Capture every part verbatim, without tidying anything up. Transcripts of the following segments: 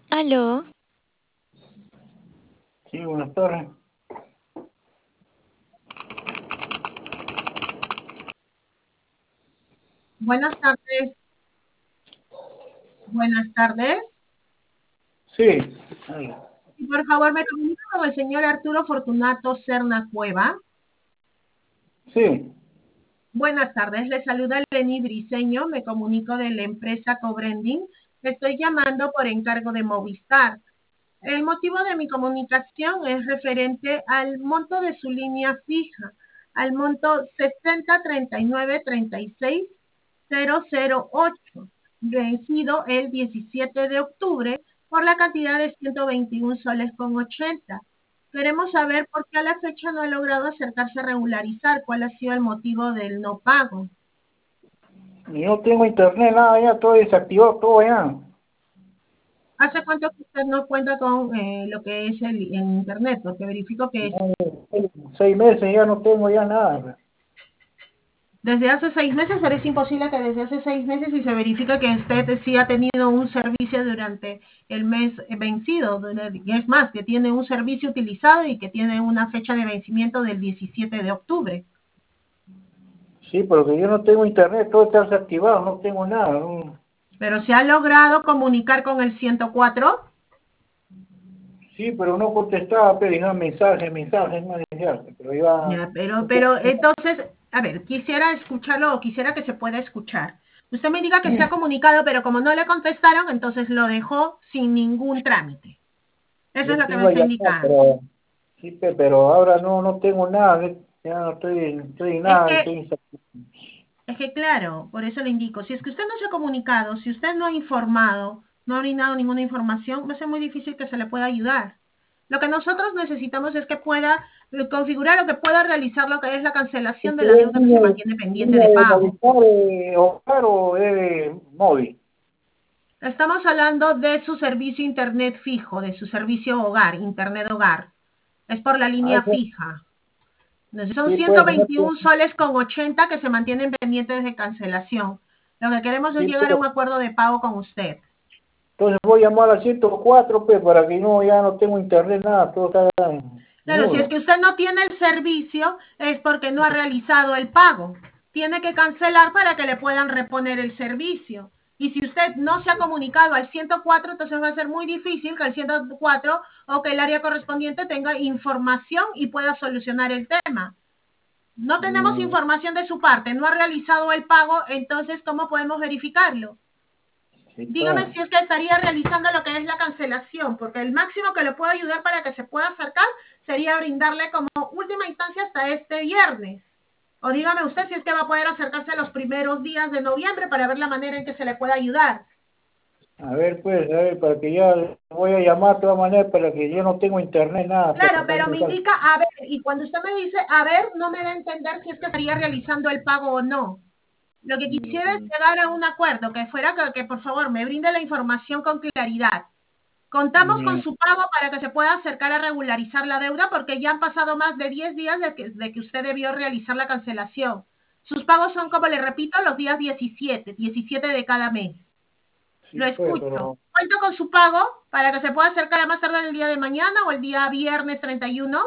Aló, Sí, buenas tardes. Buenas tardes, buenas tardes. Sí, ay, Y por favor, me comunico con el señor Arturo Fortunato Serna Cueva. sí, Buenas tardes, le saluda Lenny Briseño, me comunico de la empresa Cobrending. Estoy llamando por encargo de Movistar. El motivo de mi comunicación es referente al monto de su línea fija, al monto sesenta treinta y nueve treinta y seis cero cero ocho, vencido el diecisiete de octubre por la cantidad de ciento veintiún soles con ochenta. Queremos saber por qué a la fecha no ha logrado acercarse a regularizar, cuál ha sido el motivo del no pago. y no tengo internet, nada, ya todo desactivado, todo ya. ¿Hace cuánto que usted no cuenta con eh, lo que es el, el internet? Porque verifico que es No, seis meses ya no tengo ya nada. desde hace seis meses, pero es imposible que desde hace seis meses y se verifica que usted sí ha tenido un servicio durante el mes vencido. Es más, que tiene un servicio utilizado y que tiene una fecha de vencimiento del diecisiete de octubre. Sí, pero que yo no tengo internet, todo está desactivado, no tengo nada. No. Pero se ha logrado comunicar con el ciento cuatro. Sí, pero no contestaba, pero dejaba mensajes, mensajes, más mensajes, pero iba... Ya, pero, pero entonces, a ver, quisiera escucharlo o quisiera que se pueda escuchar. Usted me diga que se ha comunicado, pero como no le contestaron, entonces lo dejó sin ningún trámite. Eso es Yo lo que te me iba a está llamar, indicando. pero... Sí, pe- pero ahora no, no tengo nada, ya no estoy, estoy en Es nada, que, estoy insatisfecho. es que claro, por eso le indico, si es que usted no se ha comunicado, si usted no ha informado, no ha brindado ninguna información, va a ser muy difícil que se le pueda ayudar. Lo que nosotros necesitamos es que pueda eh, configurar o que pueda realizar lo que es la cancelación de la ¿Usted es deuda que se línea, mantiene pendiente línea de de pago. Movistar eh, hogar o es móvil? Estamos hablando de su servicio internet fijo, de su servicio hogar, internet hogar. Es por la Ah, línea eso fija. Entonces son sí, pues, no, ciento veintiún soles con ochenta que se mantienen pendientes de cancelación. Lo que queremos es sí, llegar a pues. un acuerdo de pago con usted. Entonces voy a llamar al ciento cuatro, pues, para que no, ya no tengo internet, nada, todo está Claro, si es nulo. que usted no tiene el servicio, es porque no ha realizado el pago. Tiene que cancelar para que le puedan reponer el servicio. Y si usted no se ha comunicado al ciento cuatro, entonces va a ser muy difícil que el ciento cuatro o que el área correspondiente tenga información y pueda solucionar el tema. No tenemos Mm, información de su parte, no ha realizado el pago, entonces ¿cómo podemos verificarlo? sí, Dígame pues. si es que estaría realizando lo que es la cancelación, porque el máximo que le puedo ayudar para que se pueda acercar sería brindarle como última instancia hasta este viernes. O dígame usted si es que va a poder acercarse los primeros días de noviembre para ver la manera en que se le pueda ayudar. A ver, pues, a ver, para que ya voy a llamar de todas maneras para que yo no tengo internet, nada, pues, Claro, acá pero me me sale. indica a ver, y cuando usted me dice a ver, no me da a entender si es que estaría realizando el pago o no. Lo que quisiera es Mm, llegar a un acuerdo, que fuera que, que por favor me brinde la información con claridad. Contamos con ya. su pago para que se pueda acercar a regularizar la deuda porque ya han pasado más de diez días de que, de que usted debió realizar la cancelación. Sus pagos son, como le repito, los días diecisiete, diecisiete de cada mes. Sí, Lo pues, escucho. pero, Cuento con su pago para que se pueda acercar a más tarde el día de mañana o el día viernes treinta y uno.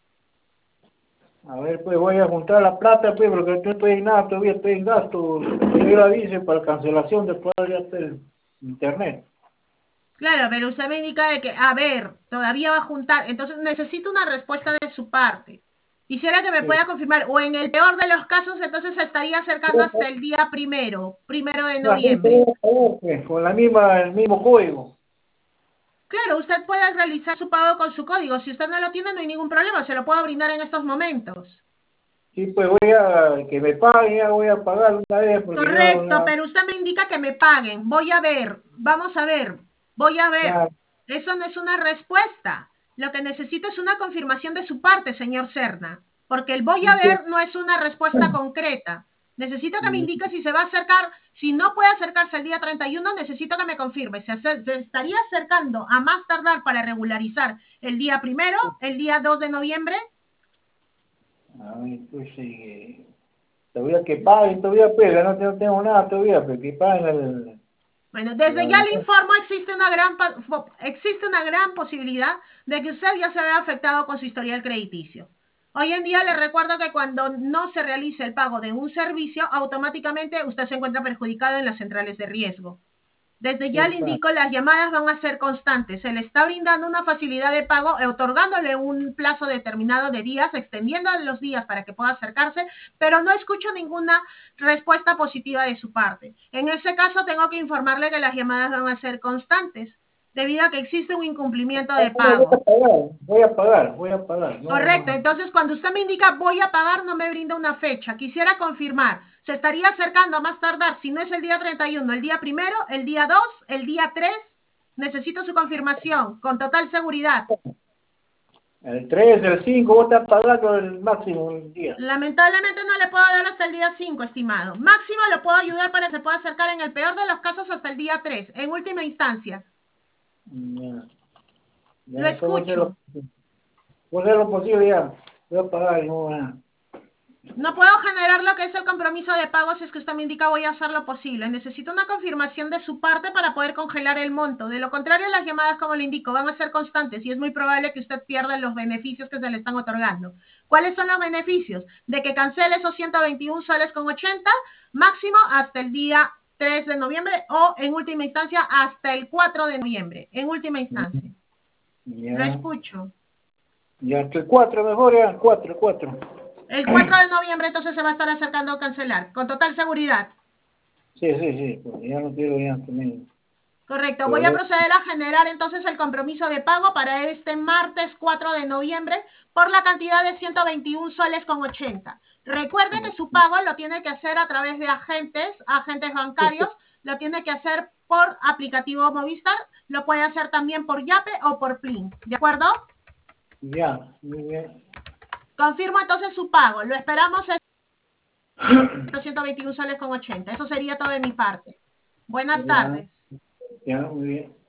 a ver, pues, voy a juntar la plata, pues, porque no estoy en nada, todavía estoy en gasto. Yo la dice para cancelación después de hacer internet. Claro, pero usted me indica de que, a ver, todavía va a juntar, entonces necesito una respuesta de su parte. Quisiera que me Sí. pueda confirmar, o en el peor de los casos, entonces se estaría acercando hasta el día primero, primero de La gente noviembre. debe saber, pues, con la misma, el mismo código. Claro, usted puede realizar su pago con su código. Si usted no lo tiene, no hay ningún problema, se lo puedo brindar en estos momentos. Sí, pues voy a que me paguen, ya voy a pagar una vez porque yo Correcto, ya, pero usted me indica que me paguen. Voy a ver, vamos a ver, voy a ver. ya, Eso no es una respuesta. Lo que necesito es una confirmación de su parte, señor Serna, porque el voy a sí, pues, ver no es una respuesta concreta. Necesito que me indique si se va a acercar, si no puede acercarse el día treinta y uno, necesito que me confirme. ¿Se, acer- se estaría acercando a más tardar para regularizar el día primero, el día dos de noviembre? ay, pues sí, todavía que paguen, todavía pues, no, no tengo nada todavía, pero que paguen el, Bueno, desde ya le informo, existe una gran existe una gran posibilidad de que usted ya se vea afectado con su historial crediticio. Hoy en día le recuerdo que cuando no se realice el pago de un servicio, automáticamente usted se encuentra perjudicado en las centrales de riesgo. Desde ya le indico, las llamadas van a ser constantes. Se le está brindando una facilidad de pago, otorgándole un plazo determinado de días, extendiendo los días para que pueda acercarse, pero no escucho ninguna respuesta positiva de su parte. En ese caso, tengo que informarle que las llamadas van a ser constantes, debido a que existe un incumplimiento de pago. Voy a pagar, voy a pagar. No, Correcto, no. entonces cuando usted me indica voy a pagar, no me brinda una fecha. Quisiera confirmar, se estaría acercando a más tardar, si no es el día treinta y uno, el día primero, el día dos, el día tres. Necesito su confirmación, con total seguridad. El tres, el cinco, vos estás pagando el máximo el día. Lamentablemente no le puedo dar hasta el día cinco, estimado. Máximo lo puedo ayudar para que se pueda acercar en el peor de los casos hasta el día tres, en última instancia. Ya. Ya, Lo escucho. Voy a hacer lo posible ya. Voy a pagar, no nada. No puedo generar lo que es el compromiso de pago si es que usted me indica voy a hacer lo posible. Necesito una confirmación de su parte para poder congelar el monto. De lo contrario, las llamadas, como le indico, van a ser constantes y es muy probable que usted pierda los beneficios que se le están otorgando. ¿Cuáles son los beneficios? De que cancele esos ciento veintiún soles con ochenta, máximo hasta el día tres de noviembre o en última instancia hasta el cuatro de noviembre. En última instancia. Ya. Lo escucho. Ya, hasta el cuatro mejor, ya, el cuatro, el cuatro. El cuatro de noviembre entonces se va a estar acercando a cancelar, con total seguridad. Sí, sí, sí, pues ya no quiero ya también. Correcto, voy a proceder a generar entonces el compromiso de pago para este martes cuatro de noviembre por la cantidad de ciento veintiún soles con ochenta. Recuerde que su pago lo tiene que hacer a través de agentes, agentes bancarios, lo tiene que hacer por aplicativo Movistar, lo puede hacer también por Yape o por Plin, ¿de acuerdo? Ya, muy bien. Confirmo entonces su pago, lo esperamos en ciento veintiún soles con ochenta, eso sería todo de mi parte. Buenas Ya, tardes. ya, muy bien.